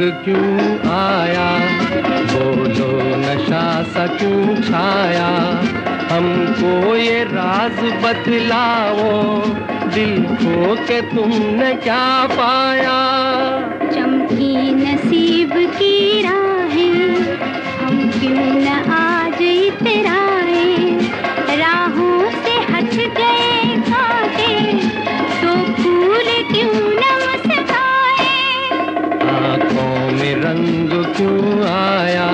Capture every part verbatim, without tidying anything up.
क्यों आया, बोलो नशा सा क्यों छाया, हमको ये राज बतलाओ, दिल खो के तुमने क्या पाया। चमकी नसीब की राहें, हम क्यों न आज इतराए, राहों से हट गए कांटे, तो फूल क्यों न मुस्काए। आँखों में रंग क्यों आया,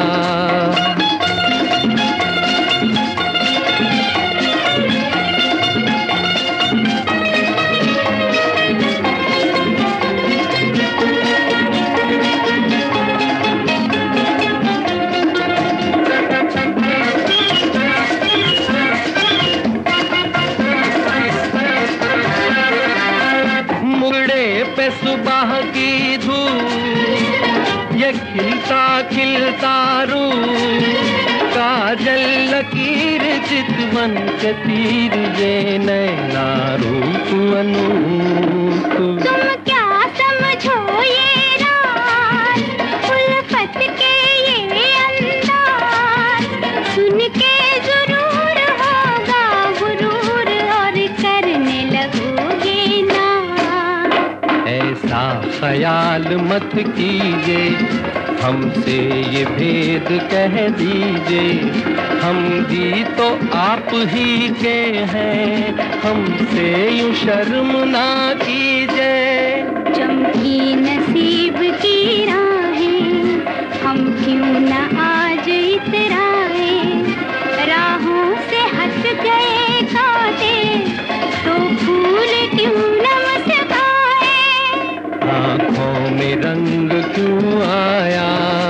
पे सुबह की धूप, ये खिलता खिलता रूप, काजल लकीर चितवन के तीर, ये नैना रूप अनूप। तुम क्या समझो ये राज, उल्फत के ये अंदाज, सुन के जरूर होगा गुरूर और करने लगोगे ना। ऐसा ख्याल मत कीजिए, हमसे ये भेद कह दीजिए, हम भी तो आप ही के हैं, हमसे यूं शर्म ना कीजिए। चमकी नसीब की राहें, हम क्यों न आज इतराए, राहों से हट गए कांटे, तो फूल क्यों न मुस्काए। आँखों में रंग क्यों आया,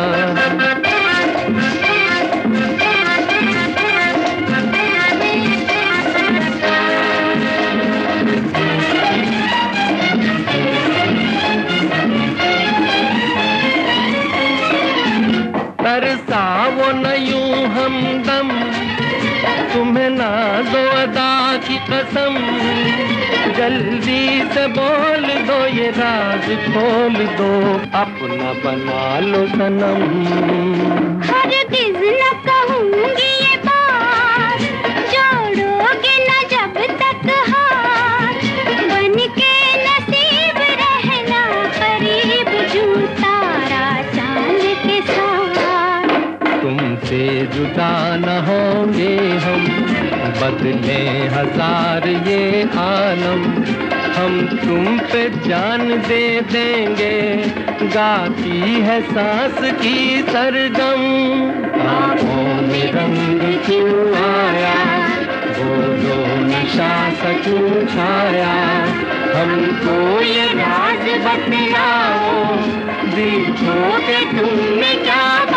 तरसा वो न यूं हमदम, तुम्हें नाज़ो अदा की कसम, जल्दी से बोल दो ये राज खोल दो, अपना बना लो सनम। हरगिज़ न कहूँगी ये बात, जोड़ोगे न जब तक हाथ, बन के नसीब रहना करीब, जूं तारा चांद के साथ। तुमसे जुदा न होंगे हम, बदले हजार ये आलम, हम तुम पे जान दे देंगे, गाती है सांस की सरगम। आँखों में रंग क्यों आया, बोलो नशा सा क्यों छाया, हमको ये राज बतलाओ, दिल खो के तुमने क्या